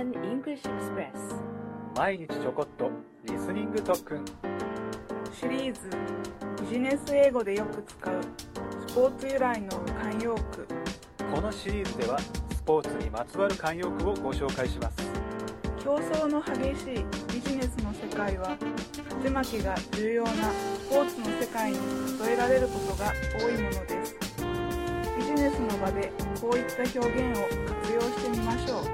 Japan English Express 毎日ちょこっとリスニング特訓シリーズビジネス英語でよく使うスポーツ由来の慣用句。 このシリーズではスポーツにまつわる慣用句をご紹介します。 競争の激しいビジネスの世界は勝ち負けが重要なスポーツの世界に例えられることが多いものです。ビジネスの場でこういった表現を活用してみましょう。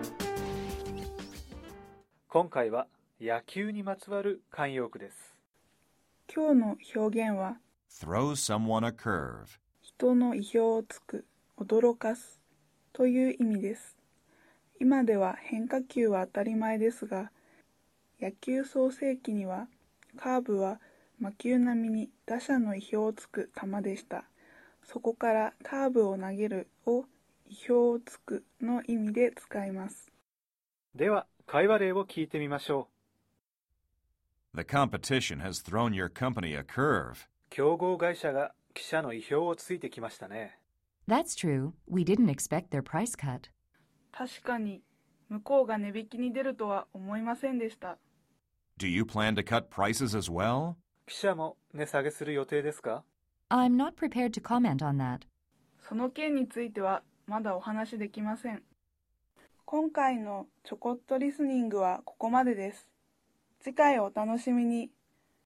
今回は野球にまつわる慣用句です。 今日の表現は Throw someone a curve. 人の意表をつく、驚かすという意味です。今では変化球は当たり前ですが、野球創世期にはカーブは魔球並みに打者の意表をつく球でした。そこからカーブを投げるを意表をつくの意味で使います。 では会話例を聞いてみましょ The competition has thrown your company a curve. う。競合会社が記者の意表をついてきましたね。 That's true. We didn't expect their price cut. 確かに、向こうが値引きに出るとは思いませんでした。 Do you plan to cut prices as well? 記者も値下げする予定ですか？ I'm not prepared to comment on that. その件についてはまだお話できません。今回のちょこっとリスニングはここまでです。次回をお楽しみに。